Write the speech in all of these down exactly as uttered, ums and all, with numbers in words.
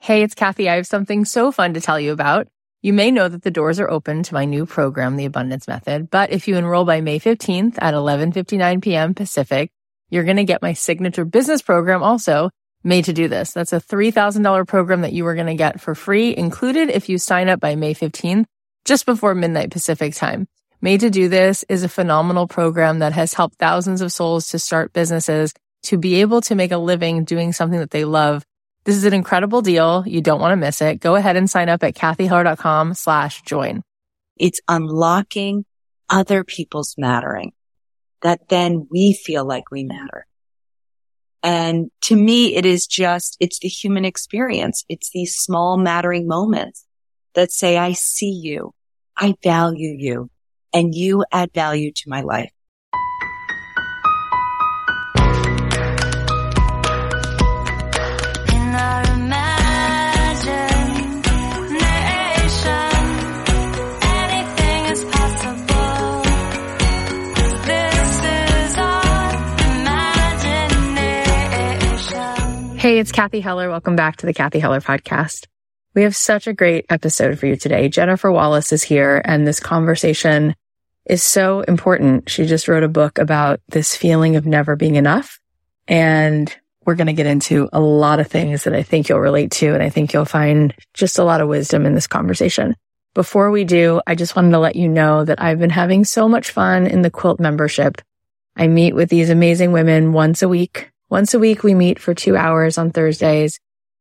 Hey, it's Kathy. I have something so fun to tell you about. You may know that the doors are open to my new program, The Abundance Method, but if you enroll by May fifteenth at eleven fifty-nine p.m. Pacific, you're going to get my signature business program also, Made to Do This. That's a three thousand dollars program that you are going to get for free, included if you sign up by May fifteenth, just before midnight Pacific time. Made to Do This is a phenomenal program that has helped thousands of souls to start businesses, to be able to make a living doing something that they love. This is an incredible deal. You don't want to miss it. Go ahead and sign up at kathyheller.com slash join. It's unlocking other people's mattering, that then we feel like we matter. And to me, it is just, it's the human experience. It's these small mattering moments that say, I see you, I value you, and you add value to my life. Hey, it's Kathy Heller. Welcome back to the Kathy Heller Podcast. We have such a great episode for you today. Jennifer Wallace is here, and this conversation is so important. She just wrote a book about this feeling of never being enough, and we're going to get into a lot of things that I think you'll relate to, and I think you'll find just a lot of wisdom in this conversation. Before we do, I just wanted to let you know that I've been having so much fun in the Quilt membership. I meet with these amazing women once a week. Once a week, we meet for two hours on Thursdays,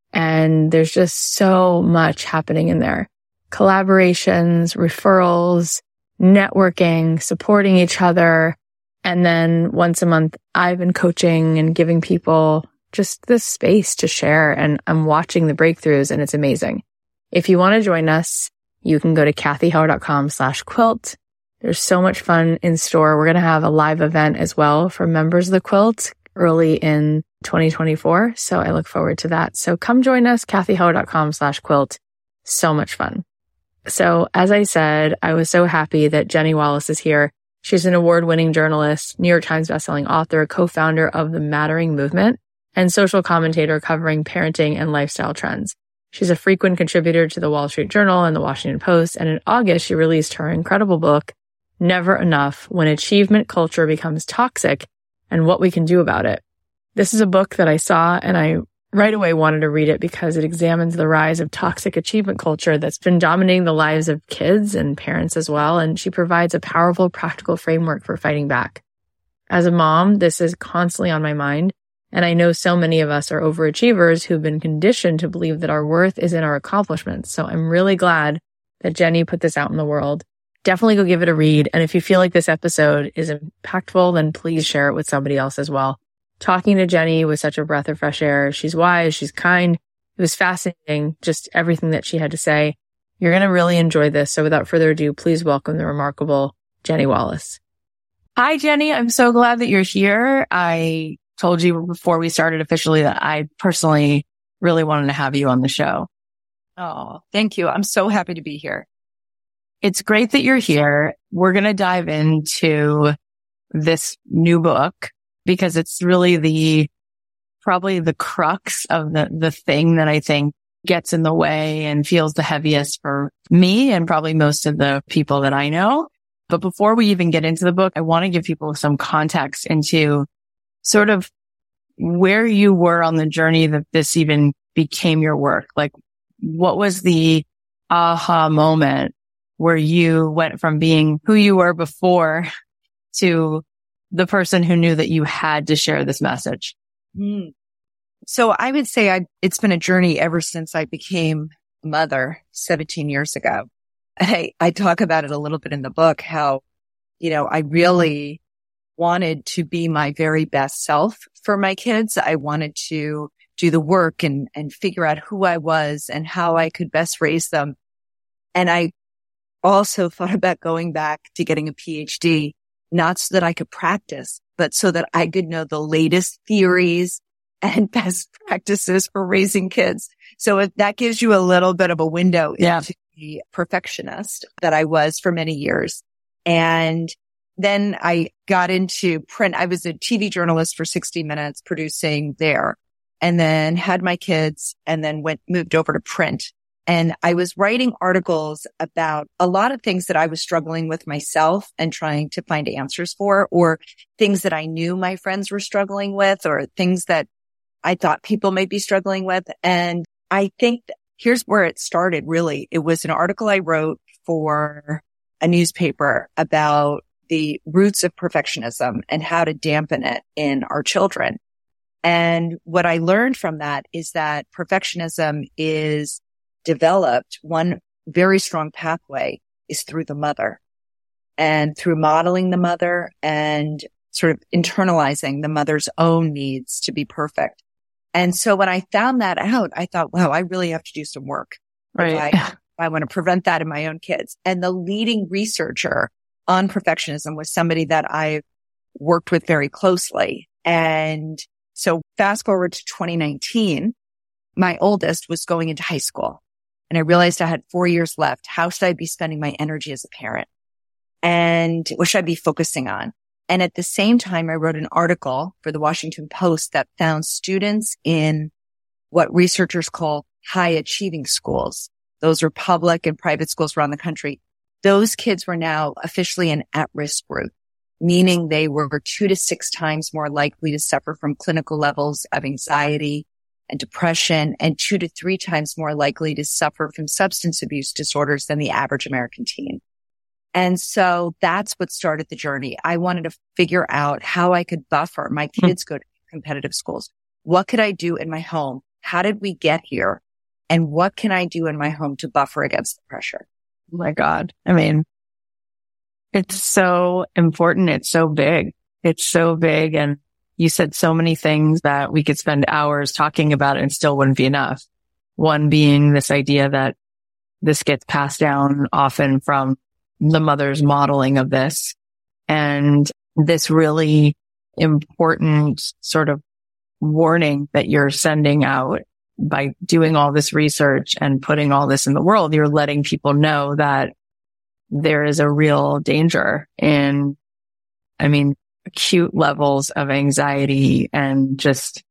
and there's just so much happening in there. Collaborations, referrals, networking, supporting each other. And then once a month, I've been coaching and giving people just this space to share, and I'm watching the breakthroughs, and it's amazing. If you want to join us, you can go to kathyheller.com slash quilt. There's so much fun in store. We're going to have a live event as well for members of the Quilt early in twenty twenty-four. So I look forward to that. So come join us, kathyheller.com slash quilt. So much fun. So as I said, I was so happy that Jenny Wallace is here. She's an award-winning journalist, New York Times bestselling author, co-founder of the Mattering Movement, and social commentator covering parenting and lifestyle trends. She's a frequent contributor to the Wall Street Journal and the Washington Post. And in August, she released her incredible book, Never Enough: When Achievement Culture Becomes Toxic and What We Can Do About It. This is a book that I saw, and I right away wanted to read it because it examines the rise of toxic achievement culture that's been dominating the lives of kids and parents as well. And she provides a powerful, practical framework for fighting back. As a mom, this is constantly on my mind. And I know so many of us are overachievers who've been conditioned to believe that our worth is in our accomplishments. So I'm really glad that Jenny put this out in the world. Definitely go give it a read. And if you feel like this episode is impactful, then please share it with somebody else as well. Talking to Jenny was such a breath of fresh air. She's wise. She's kind. It was fascinating, just everything that she had to say. You're going to really enjoy this. So without further ado, please welcome the remarkable Jenny Wallace. Hi, Jenny. I'm so glad that you're here. I told you before we started officially that I personally really wanted to have you on the show. Oh, thank you. I'm so happy to be here. It's great that you're here. We're going to dive into this new book because it's really the, probably the crux of the, the thing that I think gets in the way and feels the heaviest for me and probably most of the people that I know. But before we even get into the book, I want to give people some context into sort of where you were on the journey that this even became your work. Like, what was the aha moment where you went from being who you were before to the person who knew that you had to share this message? Mm. So I would say I, it's been a journey ever since I became a mother seventeen years ago. I, I talk about it a little bit in the book, how, you know, I really wanted to be my very best self for my kids. I wanted to do the work and, and figure out who I was and how I could best raise them. And I also thought about going back to getting a P H D, not so that I could practice, but so that I could know the latest theories and best practices for raising kids. So if that gives you a little bit of a window yeah. into the perfectionist that I was for many years. And then I got into print. I was a T V journalist for sixty minutes producing there. and then had my kids and then went, moved over to print. And I was writing articles about a lot of things that I was struggling with myself and trying to find answers for, or things that I knew my friends were struggling with, or things that I thought people might be struggling with. And I think here's where it started, really. It was an article I wrote for a newspaper about the roots of perfectionism and how to dampen it in our children. And what I learned from that is that perfectionism is developed. One very strong pathway is through the mother, and through modeling the mother and sort of internalizing the mother's own needs to be perfect. And so when I found that out, I thought, wow, I really have to do some work. Right. If I, if I want to prevent that in my own kids. And the leading researcher on perfectionism was somebody that I worked with very closely. And so fast forward to twenty nineteen, my oldest was going into high school, and I realized I had four years left. How should I be spending my energy as a parent? And what should I be focusing on? And at the same time, I wrote an article for the Washington Post that found students in what researchers call high achieving schools. Those are public and private schools around the country. Those kids were now officially an at-risk group, meaning they were two to six times more likely to suffer from clinical levels of anxiety and depression, and two to three times more likely to suffer from substance abuse disorders than the average American teen. And so that's what started the journey. I wanted to figure out how I could buffer. My kids go to competitive schools. What could I do in my home? How did we get here? And what can I do in my home to buffer against the pressure? Oh my God. I mean, it's so important. It's so big. It's so big. And you said so many things that we could spend hours talking about and still wouldn't be enough. One being this idea that this gets passed down often from the mother's modeling of this, and this really important sort of warning that you're sending out by doing all this research and putting all this in the world. You're letting people know that there is a real danger in, I mean, acute levels of anxiety and just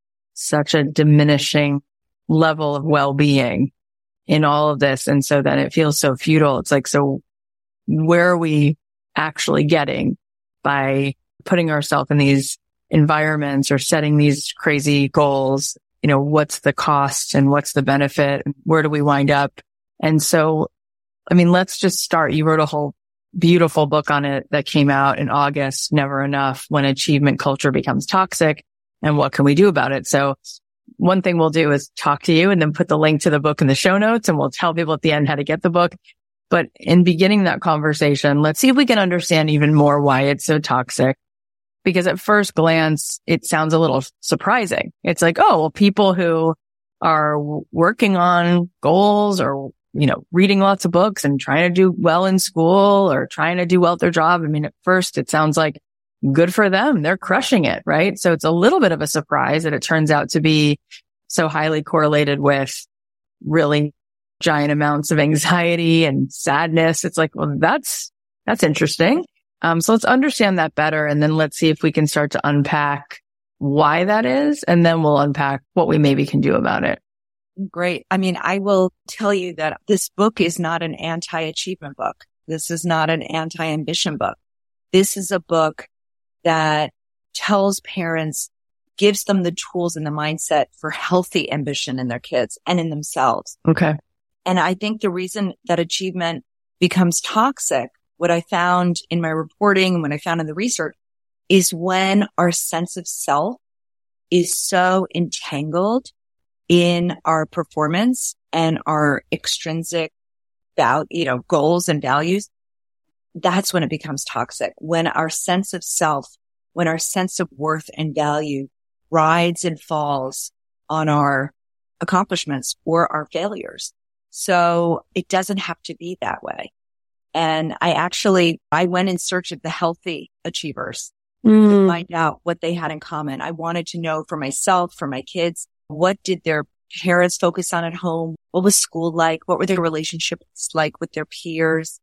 such a diminishing level of well-being in all of this. And so then it feels so futile. It's like, so where are we actually getting by putting ourselves in these environments or setting these crazy goals? You know, what's the cost and what's the benefit? Where do we wind up? And so, I mean, let's just start. You wrote a whole beautiful book on it that came out in August, Never Enough, When Achievement Culture Becomes Toxic, and what can we do about it? So one thing we'll do is talk to you and then put the link to the book in the show notes, and we'll tell people at the end how to get the book. But in beginning that conversation, let's see if we can understand even more why it's so toxic. Because at first glance, it sounds a little surprising. It's like, oh, well, people who are working on goals or, you know, reading lots of books and trying to do well in school or trying to do well at their job. I mean, at first it sounds like good for them. They're crushing it, right? So it's a little bit of a surprise that it turns out to be so highly correlated with really giant amounts of anxiety and sadness. It's like, well, that's, that's interesting. Um, so let's understand that better. And then let's see if we can start to unpack why that is. And then we'll unpack what we maybe can do about it. Great. I mean, I will tell you that this book is not an anti-achievement book. This is not an anti-ambition book. This is a book that tells parents, gives them the tools and the mindset for healthy ambition in their kids and in themselves. Okay. And I think the reason that achievement becomes toxic, what I found in my reporting and what I found in the research, is when our sense of self is so entangled in our performance and our extrinsic val- you know, goals and values. That's when it becomes toxic. When our sense of self, when our sense of worth and value rides and falls on our accomplishments or our failures. So it doesn't have to be that way. And I actually, I went in search of the healthy achievers mm. to find out what they had in common. I wanted to know for myself, for my kids, what did their parents focus on at home? What was school like? What were their relationships like with their peers?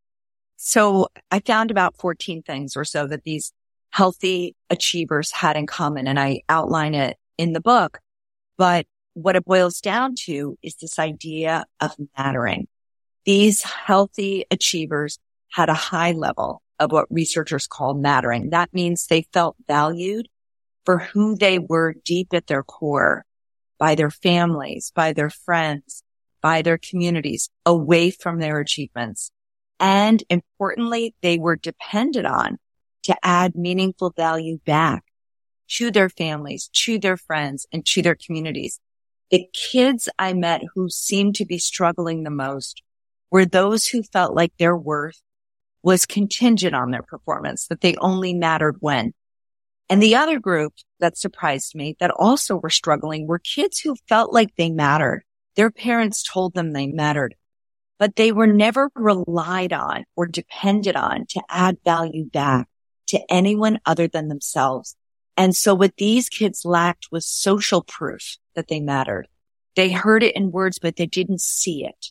So I found about fourteen things or so that these healthy achievers had in common. And I outline it in the book. But what it boils down to is this idea of mattering. These healthy achievers had a high level of what researchers call mattering. That means they felt valued for who they were deep at their core, by their families, by their friends, by their communities, away from their achievements. And importantly, they were depended on to add meaningful value back to their families, to their friends, and to their communities. The kids I met who seemed to be struggling the most were those who felt like their worth was contingent on their performance, that they only mattered when. And the other group that surprised me that also were struggling were kids who felt like they mattered. Their parents told them they mattered, but they were never relied on or depended on to add value back to anyone other than themselves. And so what these kids lacked was social proof that they mattered. They heard it in words, but they didn't see it.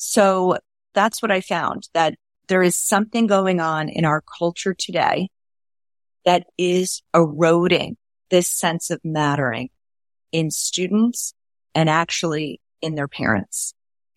So that's what I found, that there is something going on in our culture today that is eroding this sense of mattering in students and actually in their parents.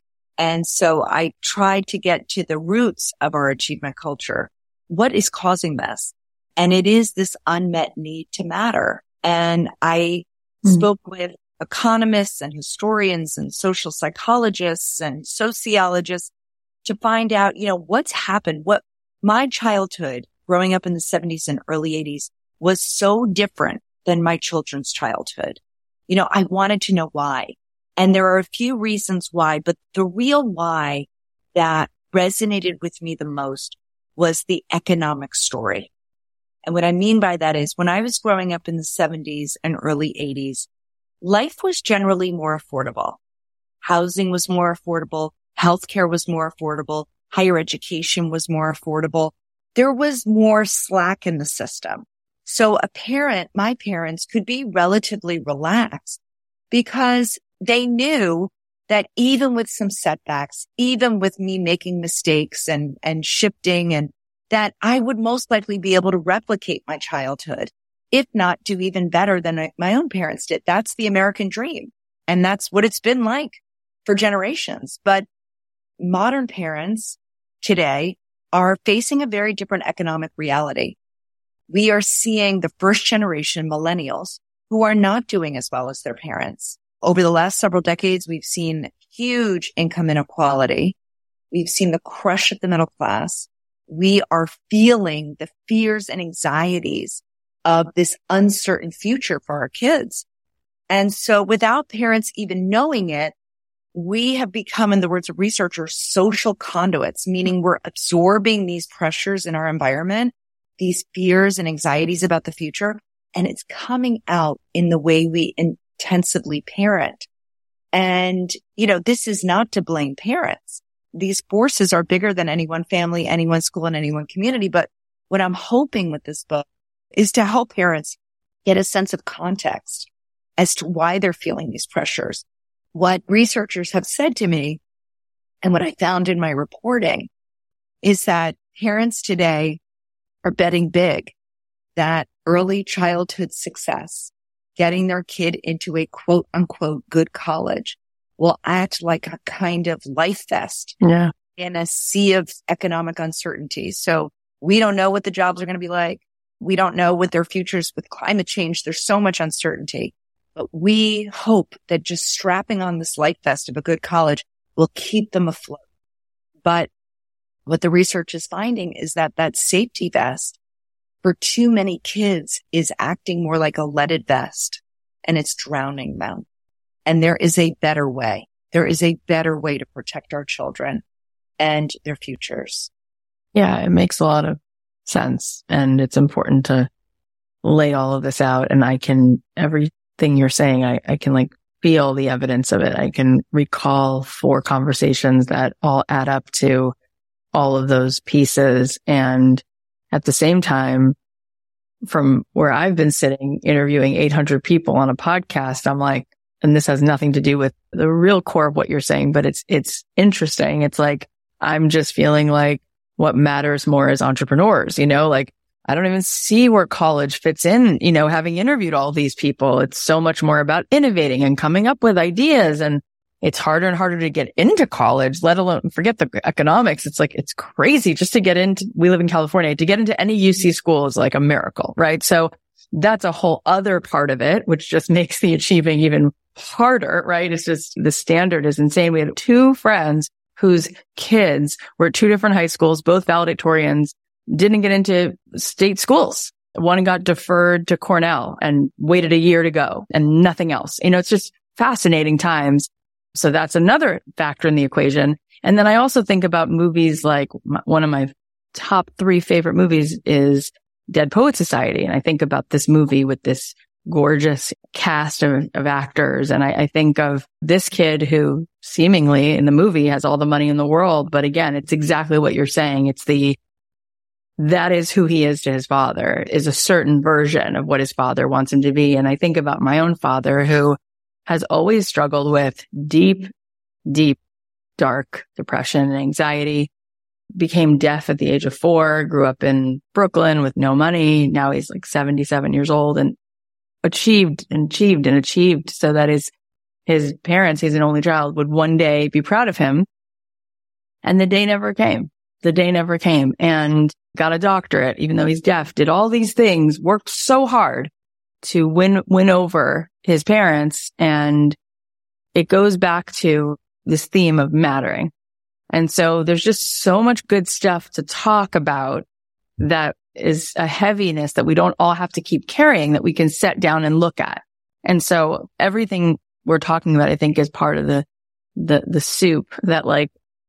And so I tried to get to the roots of our achievement culture. What is causing this? And it is this unmet need to matter. And I mm-hmm. spoke with economists and historians and social psychologists and sociologists to find out, you know, what's happened. What my childhood growing up in the seventies and early eighties was so different than my children's childhood. You know, I wanted to know why. And there are a few reasons why, but the real why that resonated with me the most was the economic story. And what I mean by that is when I was growing up in the seventies and early eighties, life was generally more affordable. Housing was more affordable. Healthcare was more affordable. Higher education was more affordable. There was more slack in the system. So a parent, my parents, could be relatively relaxed because they knew that even with some setbacks, even with me making mistakes and, and shifting, and that I would most likely be able to replicate my childhood, if not do even better than my own parents did. That's the American dream. And that's what it's been like for generations. But modern parents today are facing a very different economic reality. We are seeing the first generation millennials who are not doing as well as their parents. Over the last several decades, we've seen huge income inequality. We've seen the crush of the middle class. We are feeling the fears and anxieties of this uncertain future for our kids. And so without parents even knowing it, we have become, in the words of researchers, social conduits, meaning we're absorbing these pressures in our environment, these fears and anxieties about the future, and it's coming out in the way we intensively parent. And, you know, this is not to blame parents. These forces are bigger than any one family, any one school, and any one community. But what I'm hoping with this book is to help parents get a sense of context as to why they're feeling these pressures. What researchers have said to me, and what I found in my reporting, is that parents today are betting big that early childhood success, getting their kid into a quote unquote good college, will act like a kind of life vest yeah. in a sea of economic uncertainty. So we don't know what the jobs are going to be like. We don't know what their futures with climate change. There's so much uncertainty. But we hope that just strapping on this life vest of a good college will keep them afloat. But what the research is finding is that that safety vest for too many kids is acting more like a leaded vest, and it's drowning them. And there is a better way. There is a better way to protect our children and their futures. Yeah, it makes a lot of sense. And it's important to lay all of this out. And I can, everything you're saying, I, I can like feel the evidence of it. I can recall four conversations that all add up to all of those pieces. And at the same time, from where I've been sitting interviewing eight hundred people on a podcast, I'm like, and this has nothing to do with the real core of what you're saying, but it's, it's interesting. It's like, I'm just feeling like what matters more is entrepreneurs, you know, like I don't even see where college fits in, you know, having interviewed all these people. It's so much more about innovating and coming up with ideas. And it's harder and harder to get into college, let alone forget the economics. It's like, it's crazy just to get into, we live in California, to get into any U C school is like a miracle, right? So that's a whole other part of it, which just makes the achieving even harder, right? It's just, the standard is insane. We have two friends whose kids were at two different high schools, both valedictorians, didn't get into state schools. One got deferred to Cornell and waited a year to go and nothing else. You know, it's just fascinating times. So that's another factor in the equation. And then I also think about movies like my, one of my top three favorite movies is Dead Poets Society. And I think about this movie with this gorgeous cast of, of actors. And I, I think of this kid who seemingly in the movie has all the money in the world. But again, it's exactly what you're saying. It's the that is who he is to his father, is a certain version of what his father wants him to be. And I think about my own father, who has always struggled with deep, deep, dark depression and anxiety, became deaf at the age of four, grew up in Brooklyn with no money. Now he's like seventy-seven years old and achieved and achieved and achieved so that his, his parents, he's an only child, would one day be proud of him. And the day never came. The day never came, and got a doctorate, even though he's deaf, did all these things, worked so hard to win, win over his parents. And it goes back to this theme of mattering. And so there's just so much good stuff to talk about that is a heaviness that we don't all have to keep carrying, that we can set down and look at. And so everything we're talking about, I think, is part of the, the, the soup that, like,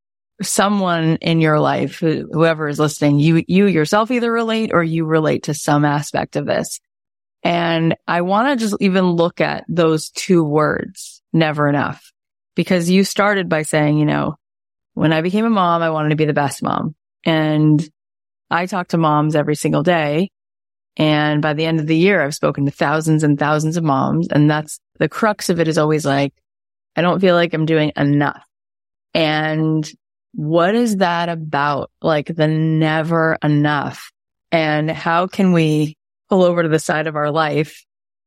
someone in your life, whoever is listening, you, you yourself either relate or you relate to some aspect of this. And I want to just even look at those two words, never enough, because you started by saying, you know, when I became a mom, I wanted to be the best mom. And I talk to moms every single day. And by the end of the year, I've spoken to thousands and thousands of moms. And that's the crux of it, is always like, I don't feel like I'm doing enough. And what is that about? Like the never enough. And how can we pull over to the side of our life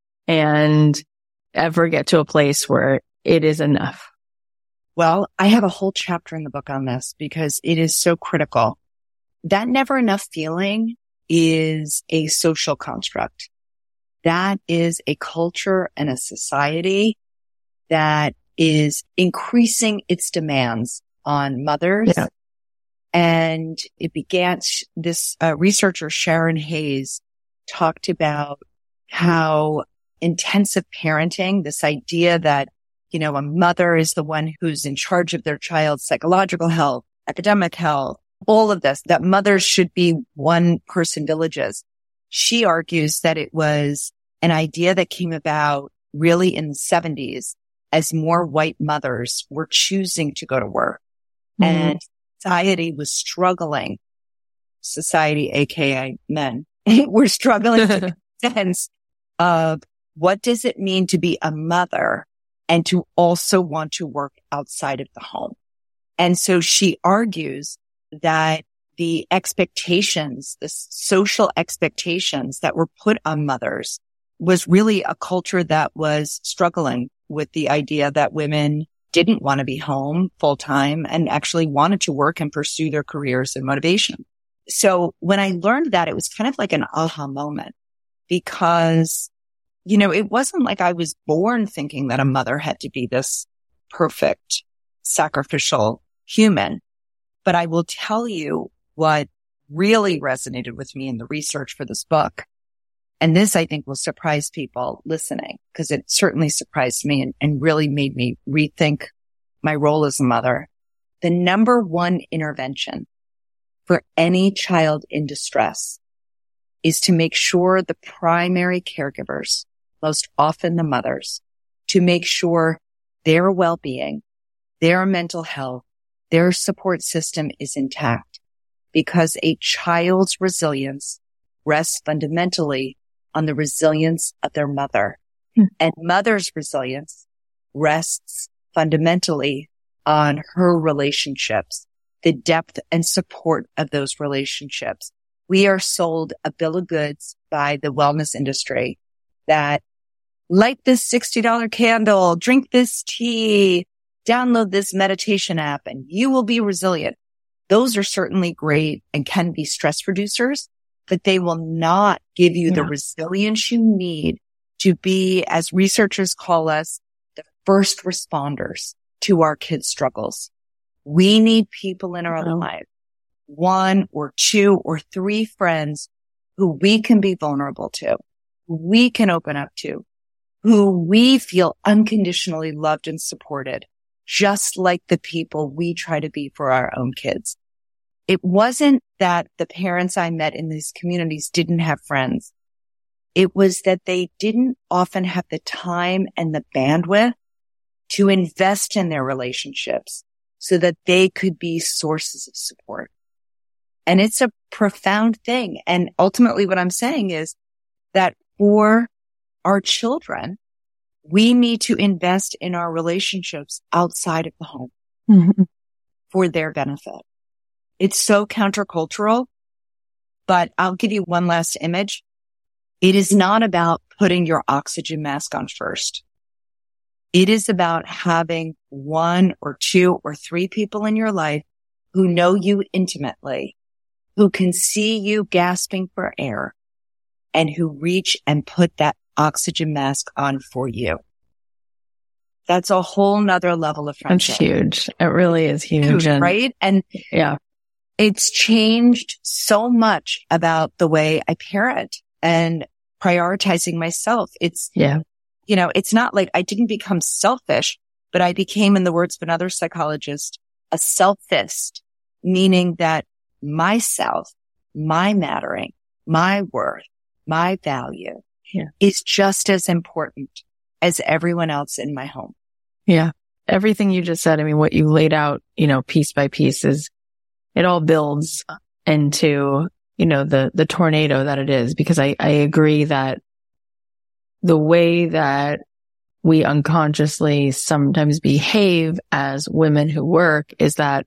and ever get to a place where it is enough? Well, I have a whole chapter in the book on this because it is so critical. That never enough feeling is a social construct. That is a culture and a society that is increasing its demands on mothers. Yeah. And it began, this uh, researcher, Sharon Hayes, talked about how intensive parenting, this idea that, you know, a mother is the one who's in charge of their child's psychological health, academic health, all of this, that mothers should be one person villages. She argues that it was an idea that came about really in the seventies as more white mothers were choosing to go to work. Mm-hmm. And society was struggling. Society, aka men, were struggling to make sense of what does it mean to be a mother and to also want to work outside of the home. And so she argues that the expectations, the social expectations that were put on mothers was really a culture that was struggling with the idea that women didn't want to be home full time and actually wanted to work and pursue their careers and motivation. So when I learned that, it was kind of like an aha moment because, you know, it wasn't like I was born thinking that a mother had to be this perfect, sacrificial human. But I will tell you what really resonated with me in the research for this book. And this, I think, will surprise people listening because it certainly surprised me and, and really made me rethink my role as a mother. The number one intervention for any child in distress is to make sure the primary caregivers, most often the mothers, to make sure their well-being, their mental health, their support system is intact, because a child's resilience rests fundamentally on the resilience of their mother. Hmm. And mother's resilience rests fundamentally on her relationships, the depth and support of those relationships, we are sold a bill of goods by the wellness industry that light this sixty dollars candle, drink this tea, download this meditation app, and you will be resilient. Those are certainly great and can be stress reducers, but they will not give you yeah. the resilience you need to be, as researchers call us, the first responders to our kids' struggles. We need people in our oh. life, one or two or three friends who we can be vulnerable to, who we can open up to, who we feel unconditionally loved and supported, just like the people we try to be for our own kids. It wasn't that the parents I met in these communities didn't have friends. It was that they didn't often have the time and the bandwidth to invest in their relationships so that they could be sources of support. And it's a profound thing. And ultimately what I'm saying is that for our children, we need to invest in our relationships outside of the home mm-hmm. for their benefit. It's so countercultural, but I'll give you one last image. It is not about putting your oxygen mask on first. It is about having one or two or three people in your life who know you intimately, who can see you gasping for air, and who reach and put that oxygen mask on for you. That's a whole nother level of friendship. That's huge. It really is huge. huge and, right? And yeah, it's changed so much about the way I parent and prioritizing myself. It's, yeah, you know, it's not like I didn't become selfish, but I became, in the words of another psychologist, a selfist, meaning that myself, my mattering, my worth, my value yeah. is just as important as everyone else in my home. Yeah. Everything you just said, I mean, what you laid out, you know, piece by piece is, it all builds into, you know, the, the tornado that it is, because I, I agree that the way that we unconsciously sometimes behave as women who work is that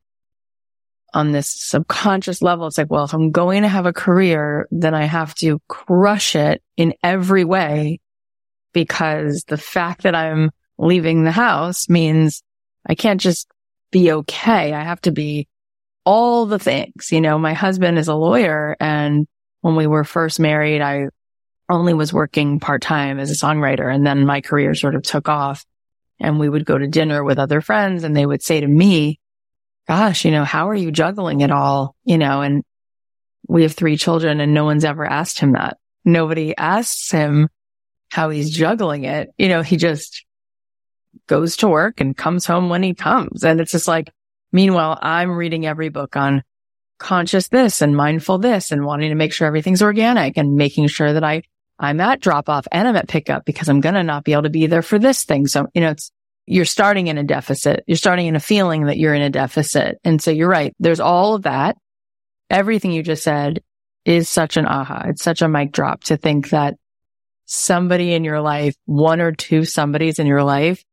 on this subconscious level, it's like, well, if I'm going to have a career, then I have to crush it in every way, because the fact that I'm leaving the house means I can't just be okay. I have to be all the things. You know, my husband is a lawyer, and when we were first married, I only was working part-time as a songwriter, and then my career sort of took off, and we would go to dinner with other friends, and they would say to me, gosh, you know, how are you juggling it all? You know, and we have three children, and no one's ever asked him that. Nobody asks him how he's juggling it. You know, he just goes to work and comes home when he comes. And it's just like, meanwhile, I'm reading every book on conscious this and mindful this and wanting to make sure everything's organic and making sure that I, I'm at drop off and I'm at pickup because I'm going to not be able to be there for this thing. So, you know, it's, you're starting in a deficit. You're starting in a feeling that you're in a deficit. And so you're right. There's all of that. Everything you just said is such an aha. It's such a mic drop to think that somebody in your life, one or two somebodies in your life,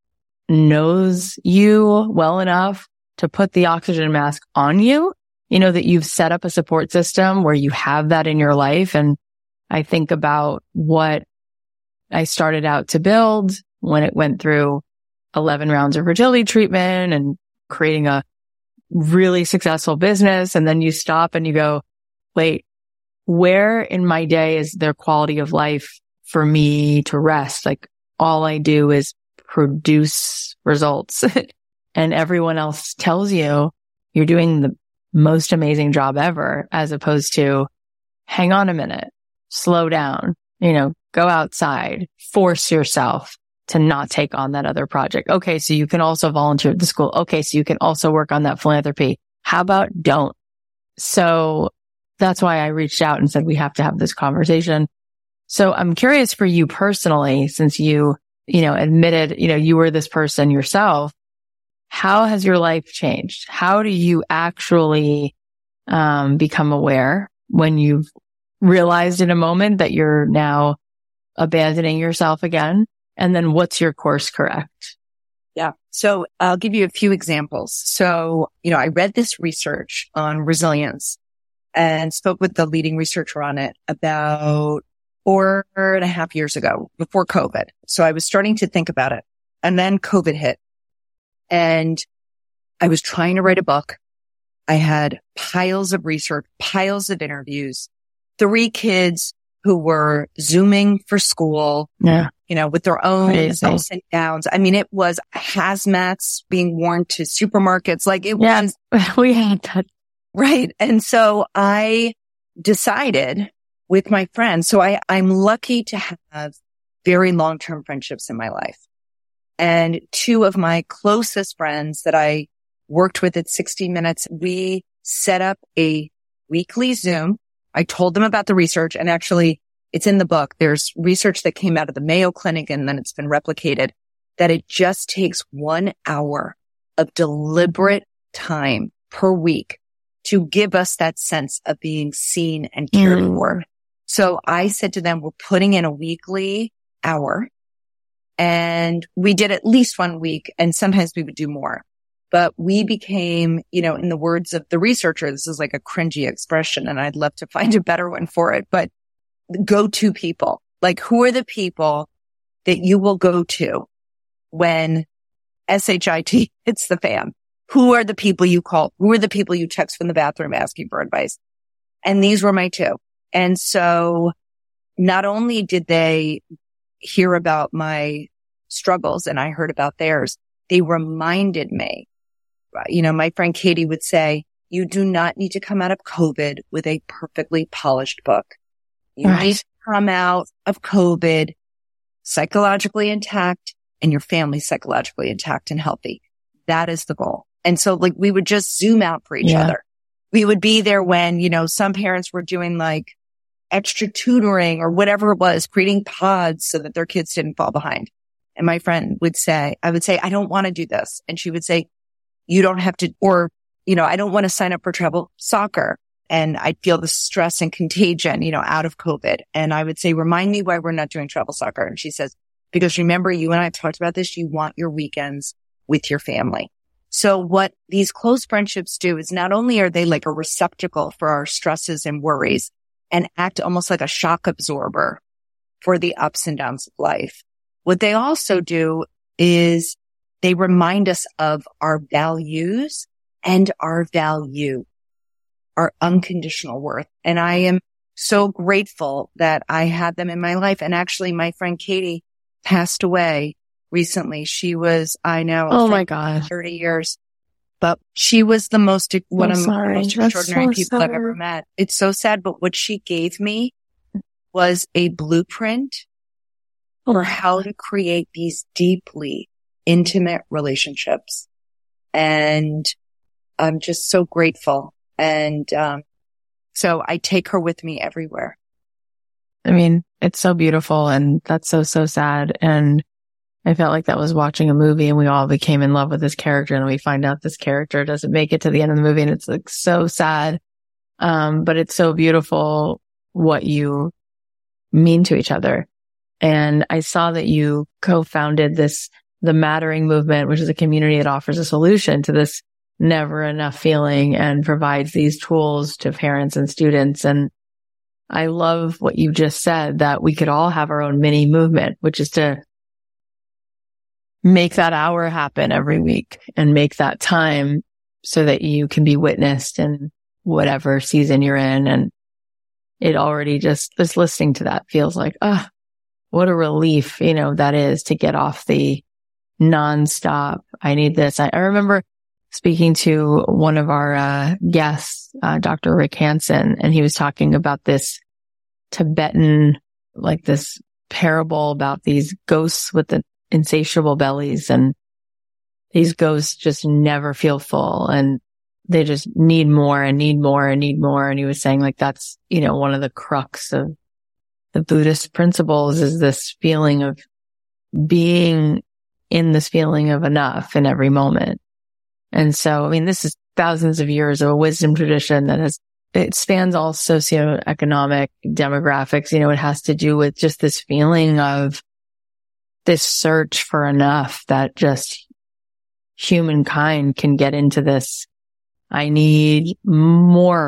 knows you well enough to put the oxygen mask on you, you know, that you've set up a support system where you have that in your life. And I think about what I started out to build when it went through eleven rounds of fertility treatment and creating a really successful business. And then you stop and you go, wait, where in my day is there quality of life for me to rest? Like all I do is produce results and everyone else tells you you're doing the most amazing job ever, as opposed to hang on a minute, slow down, you know, go outside, force yourself to not take on that other project. Okay. So you can also volunteer at the school. Okay. So you can also work on that philanthropy. How about don't? So that's why I reached out and said, we have to have this conversation. So I'm curious for you personally, since you, you know, admitted, you know, you were this person yourself, how has your life changed? How do you actually, um, become aware when you've realized in a moment that you're now abandoning yourself again? And then what's your course correct? Yeah. So I'll give you a few examples. So, you know, I read this research on resilience and spoke with the leading researcher on it about four and a half years ago before COVID. So I was starting to think about it, and then COVID hit, and I was trying to write a book. I had piles of research, piles of interviews, three kids who were Zooming for school, yeah, you know, with their own Crazy. ups and downs. I mean, it was hazmats being worn to supermarkets. Like it yeah, was, we had that. right. And so I decided with my friends, so I, I'm lucky to have very long-term friendships in my life. And two of my closest friends that I worked with at sixty minutes, we set up a weekly Zoom. I told them about the research, and actually it's in the book. There's research that came out of the Mayo Clinic, and then it's been replicated, that it just takes one hour of deliberate time per week to give us that sense of being seen and cared Mm. for. So I said to them, we're putting in a weekly hour, and we did at least one week, and sometimes we would do more. But we became, you know, in the words of the researcher, this is like a cringy expression, and I'd love to find a better one for it, but go-to people. Like, who are the people that you will go to when S H I T hits the fan? Who are the people you call? Who are the people you text from the bathroom asking for advice? And these were my two. And so not only did they hear about my struggles and I heard about theirs, they reminded me. You know, my friend Katie would say, you do not need to come out of COVID with a perfectly polished book. You Right. need to come out of COVID psychologically intact and your family psychologically intact and healthy. That is the goal. And so like we would just zoom out for each Yeah. other. We would be there when, you know, some parents were doing like extra tutoring or whatever it was, creating pods so that their kids didn't fall behind. And my friend would say, I would say, I don't want to do this. And she would say, you don't have to, or, you know, I don't want to sign up for travel soccer. And I'd feel the stress and contagion, you know, out of COVID. And I would say, remind me why we're not doing travel soccer. And she says, because remember, you and I have talked about this. You want your weekends with your family. So what these close friendships do is not only are they like a receptacle for our stresses and worries and act almost like a shock absorber for the ups and downs of life, what they also do is they remind us of our values and our value, our unconditional worth. And I am so grateful that I had them in my life. And actually, my friend Katie passed away recently. She was, I know, Oh my gosh. thirty years, but she was the most, one I'm of sorry. the most That's extraordinary so people I've sad. ever met. It's so sad, but what she gave me was a blueprint for how to create these deeply intimate relationships. And I'm just so grateful. And, um, so I take her with me everywhere. I mean, it's so beautiful, and that's so, so sad. And I felt like that was watching a movie and we all became in love with this character, and we find out this character doesn't make it to the end of the movie, and it's like so sad. Um, but it's so beautiful what you mean to each other. And I saw that you co-founded this, the Mattering Movement, which is a community that offers a solution to this never enough feeling and provides these tools to parents and students. And I love what you just said, that we could all have our own mini movement, which is to make that hour happen every week and make that time so that you can be witnessed in whatever season you're in. And it already just, just listening to that feels like, ah, oh, what a relief, you know, that is to get off the nonstop. I need this. I, I remember speaking to one of our uh, guests, uh, Doctor Rick Hansen, and he was talking about this Tibetan, like this parable about these ghosts with the insatiable bellies, and these ghosts just never feel full, and they just need more and need more and need more. And he was saying like, that's, you know, one of the crux of the Buddhist principles is this feeling of being in this feeling of enough in every moment. And so, I mean, this is thousands of years of a wisdom tradition that has, it spans all socioeconomic demographics. You know, it has to do with just this feeling of this search for enough, that just humankind can get into this. I need more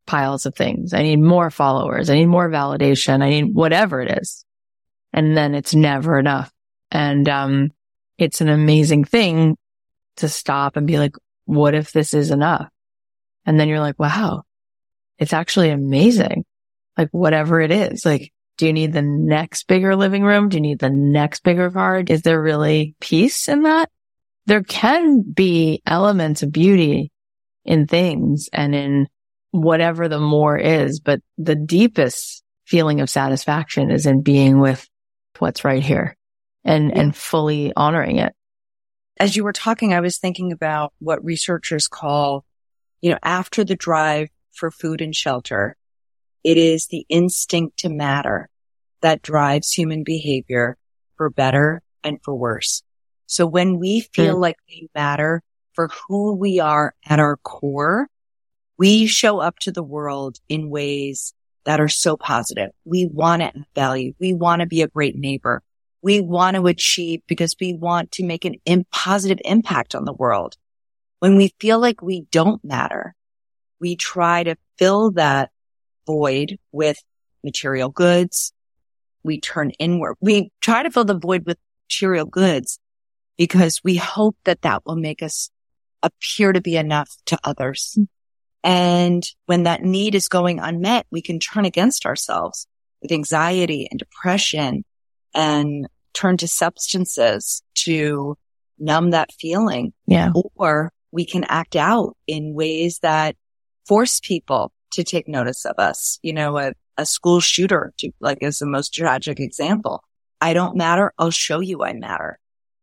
piles of things. I need more followers. I need more validation. I need whatever it is. And then it's never enough. And, um, it's an amazing thing to stop and be like, what if this is enough? And then you're like, wow, it's actually amazing. Like whatever it is, like, do you need the next bigger living room? Do you need the next bigger car? Is there really peace in that? There can be elements of beauty in things and in whatever the more is, but the deepest feeling of satisfaction is in being with what's right here and, yeah. and fully honoring it. As you were talking, I was thinking about what researchers call, you know, after the drive for food and shelter, it is the instinct to matter that drives human behavior for better and for worse. So when we feel mm. like we matter for who we are at our core, we show up to the world in ways that are so positive. We want to add value. We want to be a great neighbor. We want to achieve because we want to make an in- positive impact on the world. When we feel like we don't matter, we try to fill that void with material goods. We turn inward. We try to fill the void with material goods because we hope that that will make us appear to be enough to others. And when that need is going unmet, we can turn against ourselves with anxiety and depression and turn to substances to numb that feeling. Yeah. Or we can act out in ways that force people to take notice of us. You know, a, a school shooter, to, like, is the most tragic example. I don't matter. I'll show you I matter.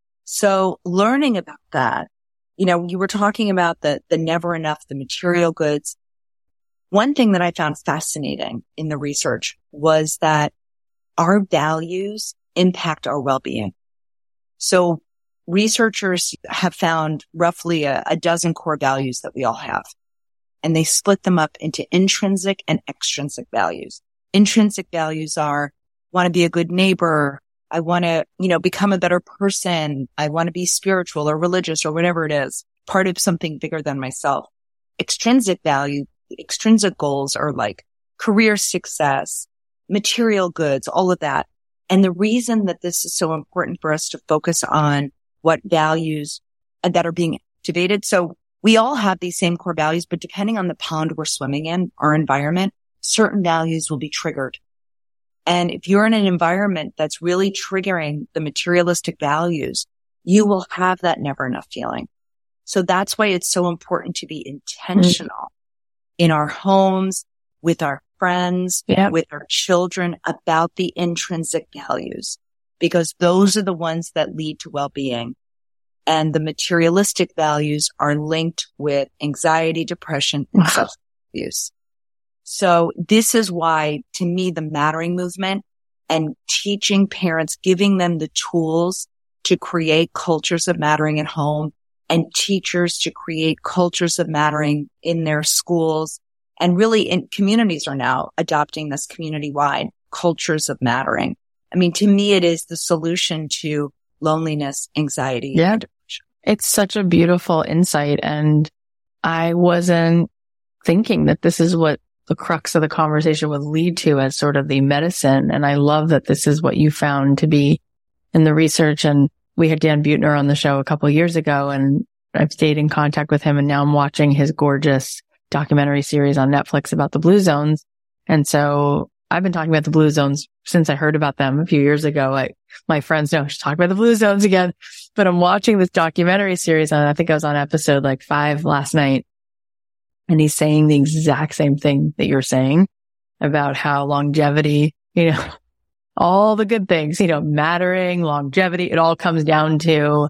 So learning about that, you know, you were talking about the, the never enough, the material goods. One thing that I found fascinating in the research was that our values impact our well-being. So researchers have found roughly a, a dozen core values that we all have. And they split them up into intrinsic and extrinsic values. Intrinsic values are, want to be a good neighbor. I want to, you know, become a better person. I want to be spiritual or religious or whatever it is, part of something bigger than myself. Extrinsic value, extrinsic goals are like career success, material goods, all of that. And the reason that this is so important for us to focus on what values that are being activated. So we all have these same core values, but depending on the pond we're swimming in, our environment, certain values will be triggered. And if you're in an environment that's really triggering the materialistic values, you will have that never enough feeling. So that's why it's so important to be intentional mm-hmm. in our homes, with our friends, yep. with our children about the intrinsic values, because those are the ones that lead to well-being. And the materialistic values are linked with anxiety, depression, and wow. substance abuse. So this is why, to me, the mattering movement and teaching parents, giving them the tools to create cultures of mattering at home, and teachers to create cultures of mattering in their schools. And really, in communities are now adopting this community-wide cultures of mattering. I mean, to me, it is the solution to loneliness, anxiety, yeah. and depression. It's such a beautiful insight. And I wasn't thinking that this is what the crux of the conversation would lead to as sort of the medicine. And I love that this is what you found to be in the research. And we had Dan Buettner on the show a couple of years ago, and I've stayed in contact with him. And now I'm watching his gorgeous documentary series on Netflix about the Blue Zones. And so I've been talking about the Blue Zones since I heard about them a few years ago. Like, my friends know, she's talking about the Blue Zones again, but I'm watching this documentary series, and I think I was on episode like five last night. And he's saying the exact same thing that you're saying about how longevity, you know, all the good things, you know, mattering, longevity, it all comes down to,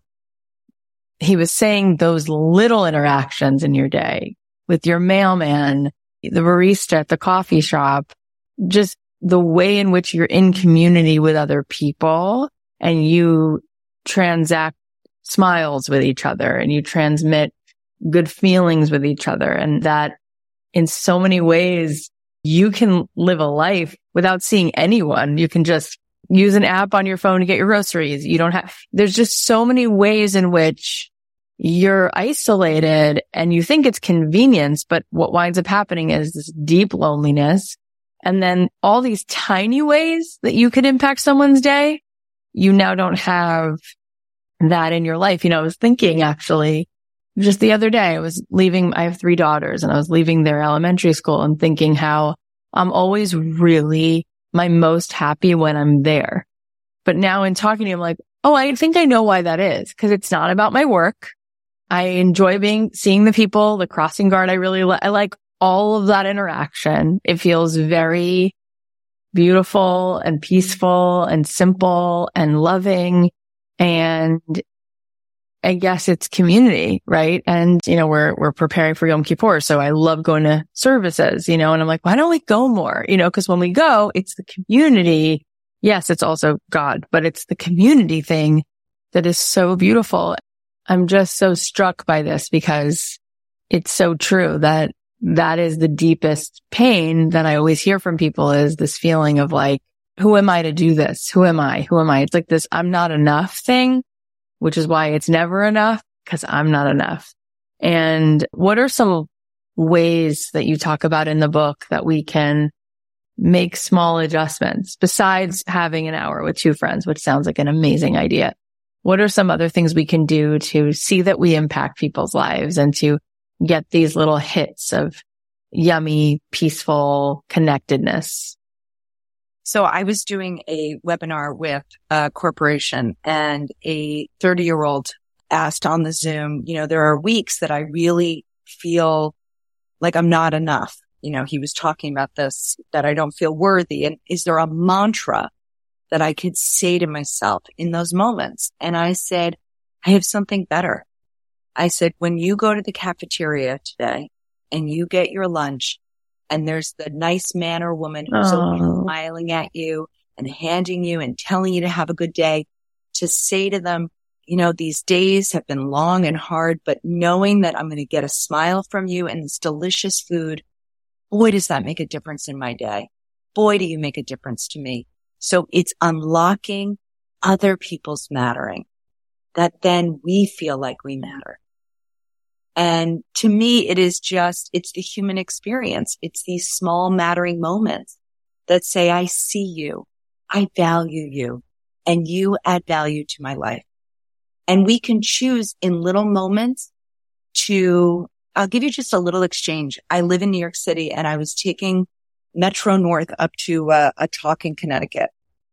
he was saying those little interactions in your day with your mailman, the barista at the coffee shop, just the way in which you're in community with other people and you transact smiles with each other and you transmit good feelings with each other. And that in so many ways, you can live a life without seeing anyone. You can just use an app on your phone to get your groceries. You don't have, there's just so many ways in which you're isolated and you think it's convenience, but what winds up happening is this deep loneliness. And then all these tiny ways that you could impact someone's day, you now don't have that in your life. You know, I was thinking actually just the other day, I was leaving, I have three daughters and I was leaving their elementary school and thinking how I'm always really my most happy when I'm there. But now in talking to you, I'm like, oh, I think I know why that is, because it's not about my work. I enjoy being, seeing the people, the crossing guard. I really li- I like all of that interaction. It feels very beautiful and peaceful and simple and loving. And I guess it's community, right? And, you know, we're, we're preparing for Yom Kippur. So I love going to services, you know, and I'm like, why don't we go more? You know, because when we go, it's the community. Yes, it's also God, but it's the community thing that is so beautiful. I'm just so struck by this because it's so true that that is the deepest pain that I always hear from people, is this feeling of like, who am I to do this? Who am I? Who am I? It's like this I'm not enough thing, which is why it's never enough, because I'm not enough. And what are some ways that you talk about in the book that we can make small adjustments besides having an hour with two friends, which sounds like an amazing idea? What are some other things we can do to see that we impact people's lives and to get these little hits of yummy, peaceful connectedness? So I was doing a webinar with a corporation, and a thirty year old asked on the Zoom, you know, there are weeks that I really feel like I'm not enough. You know, he was talking about this, that I don't feel worthy. And is there a mantra that I could say to myself in those moments? And I said, I have something better. I said, when you go to the cafeteria today and you get your lunch, and there's the nice man or woman who's always smiling at you and handing you and telling you to have a good day, to say to them, you know, these days have been long and hard, but knowing that I'm going to get a smile from you and this delicious food, boy, does that make a difference in my day. Boy, do you make a difference to me. So it's unlocking other people's mattering, that then we feel like we matter. And to me, it is just, it's the human experience. It's these small mattering moments that say, I see you, I value you, and you add value to my life. And we can choose in little moments to, I'll give you just a little exchange. I live in New York City, and I was taking Metro North up to uh, a talk in Connecticut.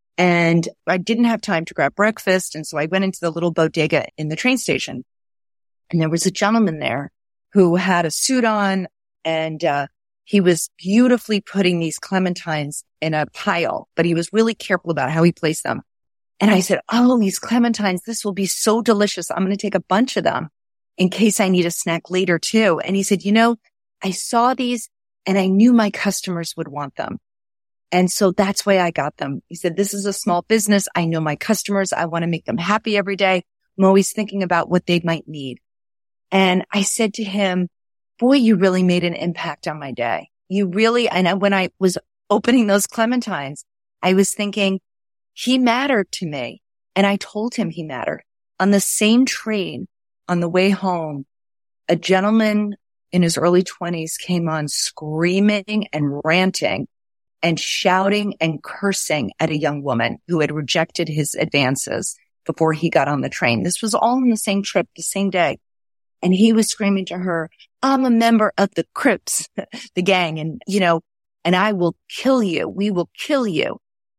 And I didn't have time to grab breakfast. And so I went into the little bodega in the train station. And there was a gentleman there who had a suit on, and uh, he was beautifully putting these clementines in a pile, but he was really careful about how he placed them. And I said, oh, these clementines, this will be so delicious. I'm going to take a bunch of them in case I need a snack later too. And he said, you know, I saw these and I knew my customers would want them. And so that's why I got them. He said, this is a small business. I know my customers. I want to make them happy every day. I'm always thinking about what they might need. And I said to him, boy, you really made an impact on my day. You really, and when I was opening those clementines, I was thinking, he mattered to me. And I told him he mattered. On the same train, on the way home, a gentleman in his early twenties came on screaming and ranting and shouting and cursing at a young woman who had rejected his advances before he got on the train. This was all on the same trip, the same day. And he was screaming to her, I'm a member of the Crips, the gang, and, you know, and I will kill you. We will kill you.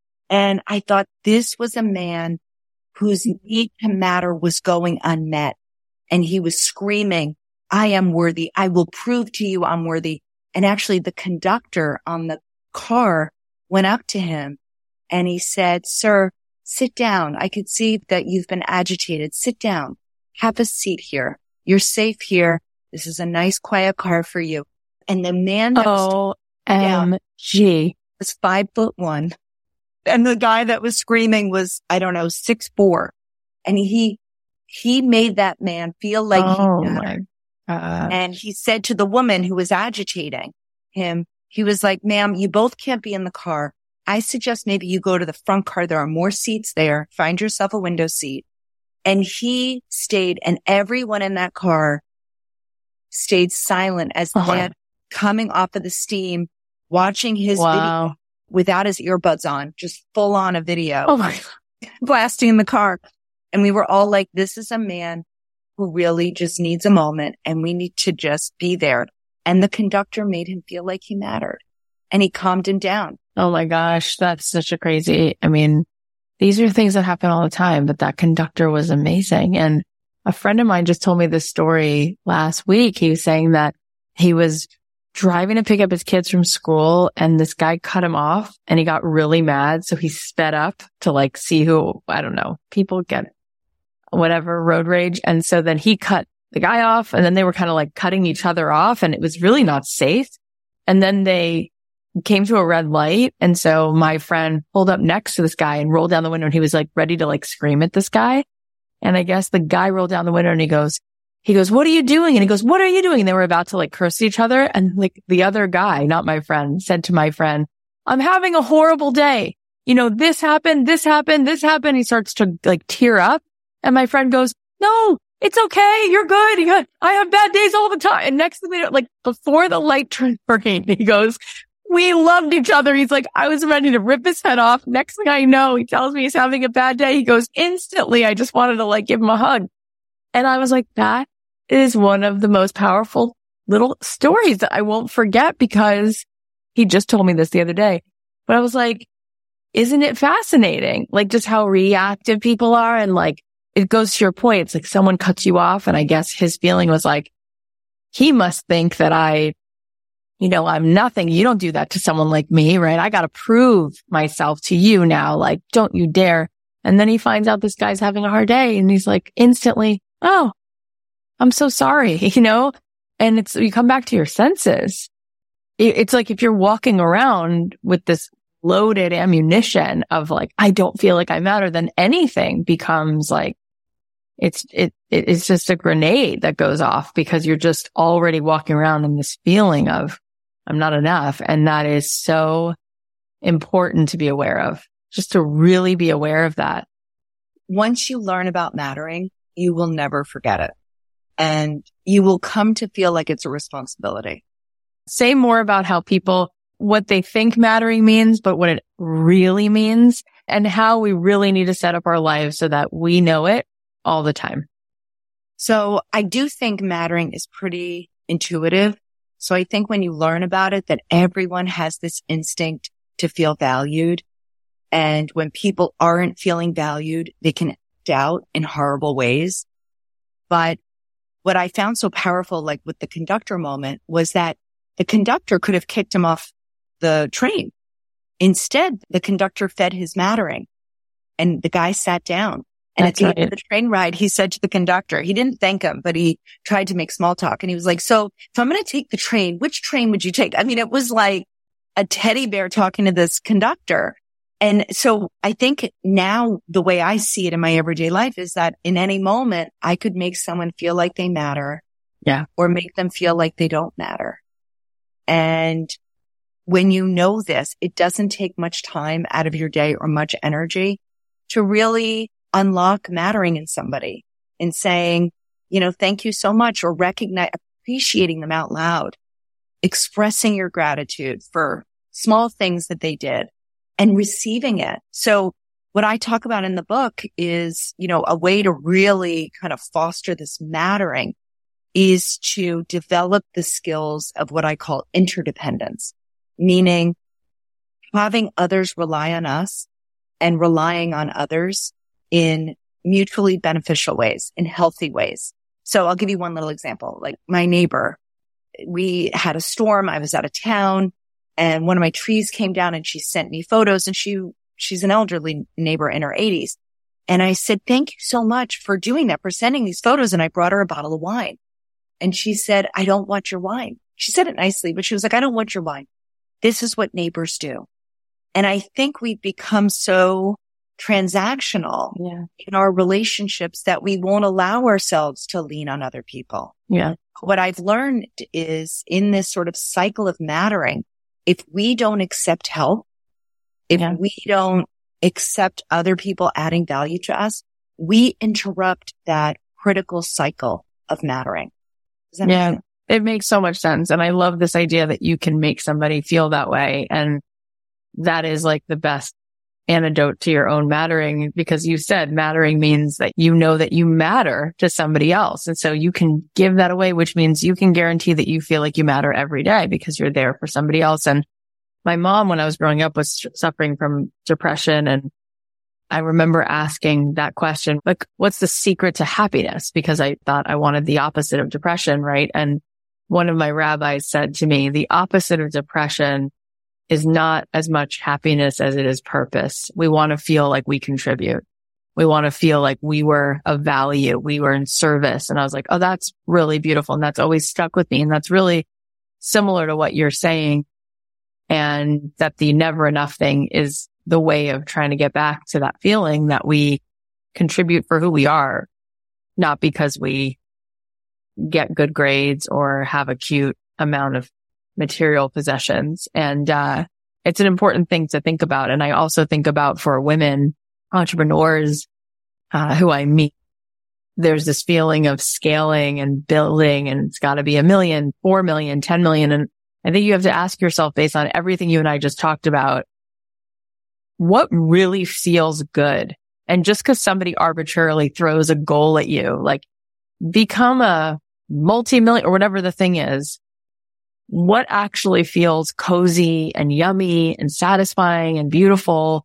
And I thought this was a man whose need to matter was going unmet. And he was screaming, I am worthy. I will prove to you I'm worthy. And actually the conductor on the car went up to him and he said, sir, sit down. I could see that you've been agitated. Sit down. Have a seat here. You're safe here. This is a nice, quiet car for you. And the man that O M G was five foot one. And the guy that was screaming was, I don't know, six, four. And he, he made that man feel like oh he mattered. My God. And he said to the woman who was agitating him, he was like, ma'am, you both can't be in the car. I suggest maybe you go to the front car. There are more seats there. Find yourself a window seat. And he stayed, and everyone in that car stayed silent as the Uh-huh. man coming off of the steam, watching his Wow. video without his earbuds on, just full on a video, Oh my God. blasting in the car. And we were all like, this is a man who really just needs a moment, and we need to just be there. And the conductor made him feel like he mattered, and he calmed him down. Oh my gosh. That's such a crazy, I mean, these are things that happen all the time, but that conductor was amazing. And a friend of mine just told me this story last week. He was saying that he was driving to pick up his kids from school, and this guy cut him off, and he got really mad. So he sped up to like see who, I don't know, people get whatever road rage. And so then he cut the guy off, and then they were kind of like cutting each other off, and it was really not safe. And then they came to a red light. And so my friend pulled up next to this guy and rolled down the window, and he was like ready to like scream at this guy. And I guess the guy rolled down the window, and he goes, he goes, what are you doing? And he goes, what are you doing? And they were about to like curse each other. And like the other guy, not my friend, said to my friend, I'm having a horrible day. You know, this happened, this happened, this happened. He starts to like tear up. And my friend goes, no, it's okay. You're good. He goes, I have bad days all the time. And next thing you know, like before the light turned green, he goes, we loved each other. He's like, I was ready to rip his head off. Next thing I know, he tells me he's having a bad day. He goes, instantly, I just wanted to like give him a hug. And I was like, that is one of the most powerful little stories that I won't forget, because he just told me this the other day. But I was like, isn't it fascinating? Like just how reactive people are. And like, it goes to your point. It's like someone cuts you off. And I guess his feeling was like, he must think that I, you know, I'm nothing. You don't do that to someone like me, right? I got to prove myself to you now. Like, don't you dare. And then he finds out this guy's having a hard day, and he's like instantly, oh, I'm so sorry, you know? And it's, you come back to your senses. It, it's like if you're walking around with this loaded ammunition of like, I don't feel like I matter, then anything becomes like, it's, it, it's just a grenade that goes off, because you're just already walking around in this feeling of, I'm not enough. And that is so important to be aware of, just to really be aware of that. Once you learn about mattering, you will never forget it. And you will come to feel like it's a responsibility. Say more about how people, what they think mattering means, but what it really means, and how we really need to set up our lives so that we know it all the time. So I do think mattering is pretty intuitive. So I think when you learn about it, that everyone has this instinct to feel valued. And when people aren't feeling valued, they can act out in horrible ways. But what I found so powerful, like with the conductor moment, was that the conductor could have kicked him off the train. Instead, the conductor fed his mattering, and the guy sat down. And That's at the right. end of the train ride, he said to the conductor, he didn't thank him, but he tried to make small talk. And he was like, so if I'm going to take the train, which train would you take? I mean, it was like a teddy bear talking to this conductor. And so I think now the way I see it in my everyday life is that in any moment, I could make someone feel like they matter. Yeah. Or make them feel like they don't matter. And when you know this, it doesn't take much time out of your day or much energy to really unlock mattering in somebody and saying, you know, thank you so much, or recognize, appreciating them out loud, expressing your gratitude for small things that they did and receiving it. So what I talk about in the book is, you know, a way to really kind of foster this mattering is to develop the skills of what I call interdependence, meaning having others rely on us and relying on others in mutually beneficial ways, in healthy ways. So I'll give you one little example. Like my neighbor, we had a storm. I was out of town and one of my trees came down and she sent me photos, and she, she's an elderly neighbor in her eighties. And I said, thank you so much for doing that, for sending these photos. And I brought her a bottle of wine, and she said, I don't want your wine. She said it nicely, but she was like, I don't want your wine. This is what neighbors do. And I think we've become so transactional Yeah. in our relationships that we won't allow ourselves to lean on other people. Yeah. What I've learned is in this sort of cycle of mattering, if we don't accept help, if Yeah. we don't accept other people adding value to us, we interrupt that critical cycle of mattering. Does that Yeah, make sense? it makes so much sense. And I love this idea that you can make somebody feel that way. And that is like the best antidote to your own mattering, because you said mattering means that you know that you matter to somebody else. And so you can give that away, which means you can guarantee that you feel like you matter every day because you're there for somebody else. And my mom, when I was growing up, was suffering from depression. And I remember asking that question, like, what's the secret to happiness? Because I thought I wanted the opposite of depression, right? And one of my rabbis said to me, the opposite of depression is not as much happiness as it is purpose. We want to feel like we contribute. We want to feel like we were of value. We were in service. And I was like, oh, that's really beautiful. And that's always stuck with me. And that's really similar to what you're saying. And that the never enough thing is the way of trying to get back to that feeling that we contribute for who we are, not because we get good grades or have a cute amount of material possessions. And, uh, it's an important thing to think about. And I also think about for women entrepreneurs, uh, who I meet, there's this feeling of scaling and building, and it's got to be a million, four million, ten million. And I think you have to ask yourself, based on everything you and I just talked about, what really feels good? And just because somebody arbitrarily throws a goal at you, like become a multi-million or whatever the thing is, what actually feels cozy and yummy and satisfying and beautiful?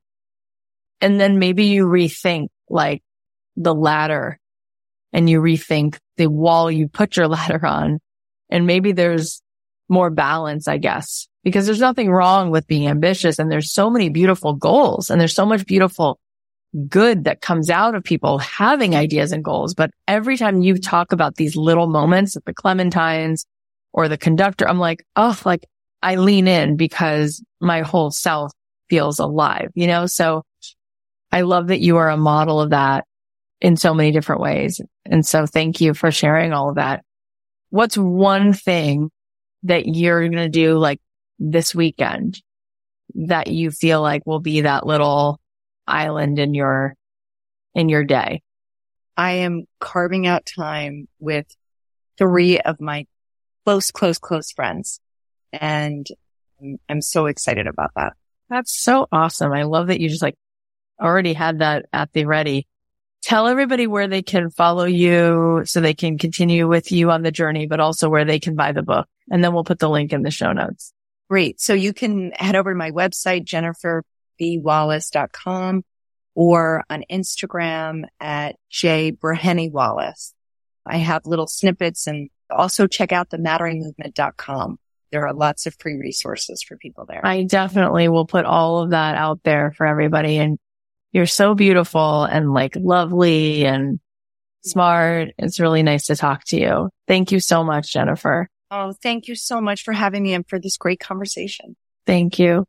And then maybe you rethink like the ladder, and you rethink the wall you put your ladder on. And maybe there's more balance, I guess, because there's nothing wrong with being ambitious. And there's so many beautiful goals, and there's so much beautiful good that comes out of people having ideas and goals. But every time you talk about these little moments at the Clementines or the conductor, I'm like, oh, like I lean in because my whole self feels alive, you know? So I love that you are a model of that in so many different ways. And so thank you for sharing all of that. What's one thing that you're going to do like this weekend that you feel like will be that little island in your, in your day? I am carving out time with three of my close, close, close friends. And I'm, I'm so excited about that. That's so awesome. I love that you just like already had that at the ready. Tell everybody where they can follow you so they can continue with you on the journey, but also where they can buy the book. And then we'll put the link in the show notes. Great. So you can head over to my website, jennifer b wallace dot com, or on Instagram at j breheny wallace. I have little snippets, and also check out the mattering movement dot com. There are lots of free resources for people there. I definitely will put all of that out there for everybody. And you're so beautiful and like lovely and smart. It's really nice to talk to you. Thank you so much, Jennifer. Oh, thank you so much for having me and for this great conversation. Thank you.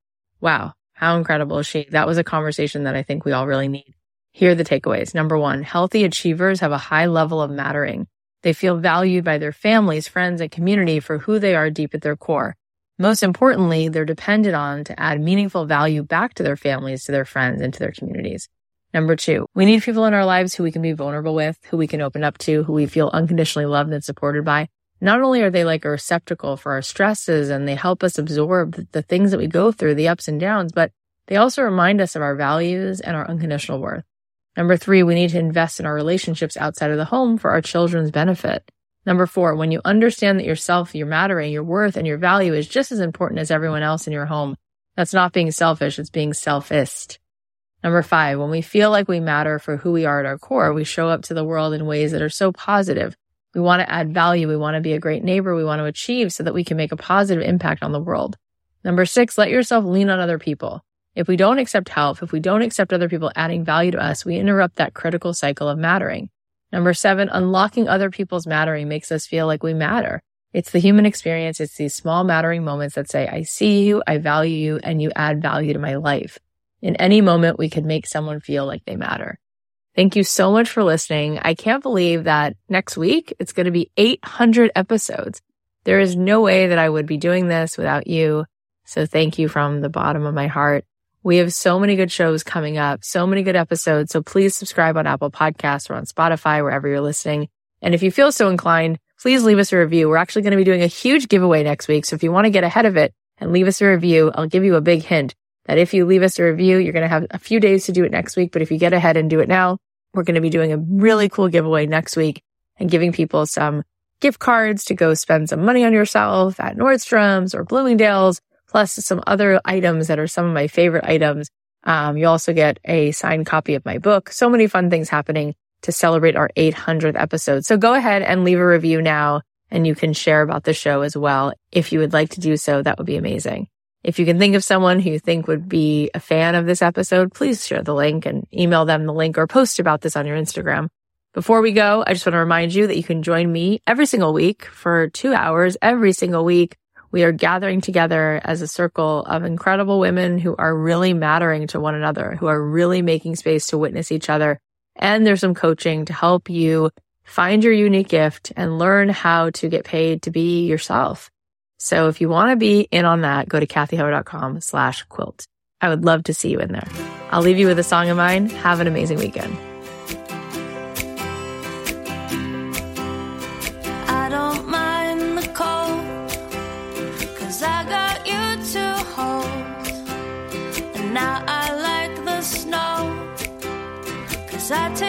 Wow. How incredible is she? That was a conversation that I think we all really need. Here are the takeaways. Number one, healthy achievers have a high level of mattering. They feel valued by their families, friends, and community for who they are deep at their core. Most importantly, they're dependent on to add meaningful value back to their families, to their friends, and to their communities. Number two, we need people in our lives who we can be vulnerable with, who we can open up to, who we feel unconditionally loved and supported by. Not only are they like a receptacle for our stresses and they help us absorb the things that we go through, the ups and downs, but they also remind us of our values and our unconditional worth. Number three, we need to invest in our relationships outside of the home for our children's benefit. Number four, when you understand that yourself, your mattering, your worth, and your value is just as important as everyone else in your home, that's not being selfish, it's being selfist. Number five, when we feel like we matter for who we are at our core, we show up to the world in ways that are so positive. We want to add value. We want to be a great neighbor. We want to achieve so that we can make a positive impact on the world. Number six, let yourself lean on other people. If we don't accept help, if we don't accept other people adding value to us, we interrupt that critical cycle of mattering. Number seven, unlocking other people's mattering makes us feel like we matter. It's the human experience. It's these small mattering moments that say, I see you, I value you, and you add value to my life. In any moment, we could make someone feel like they matter. Thank you so much for listening. I can't believe that next week, it's going to be eight hundred episodes. There is no way that I would be doing this without you. So thank you from the bottom of my heart. We have so many good shows coming up, so many good episodes. So please subscribe on Apple Podcasts or on Spotify, wherever you're listening. And if you feel so inclined, please leave us a review. We're actually going to be doing a huge giveaway next week. So if you want to get ahead of it and leave us a review, I'll give you a big hint that if you leave us a review, you're going to have a few days to do it next week. But if you get ahead and do it now, we're going to be doing a really cool giveaway next week and giving people some gift cards to go spend some money on yourself at Nordstrom's or Bloomingdale's, plus some other items that are some of my favorite items. Um, you also get a signed copy of my book. So many fun things happening to celebrate our eight hundredth episode. So go ahead and leave a review now, and you can share about the show as well. If you would like to do so, that would be amazing. If you can think of someone who you think would be a fan of this episode, please share the link and email them the link or post about this on your Instagram. Before we go, I just want to remind you that you can join me every single week for two hours every single week. We are gathering together as a circle of incredible women who are really mattering to one another, who are really making space to witness each other. And there's some coaching to help you find your unique gift and learn how to get paid to be yourself. So if you want to be in on that, go to kathyheller.com slash quilt. I would love to see you in there. I'll leave you with a song of mine. Have an amazing weekend. I don't mind the cold, 'cause I got you to hold. And now I like the snow, 'cause I take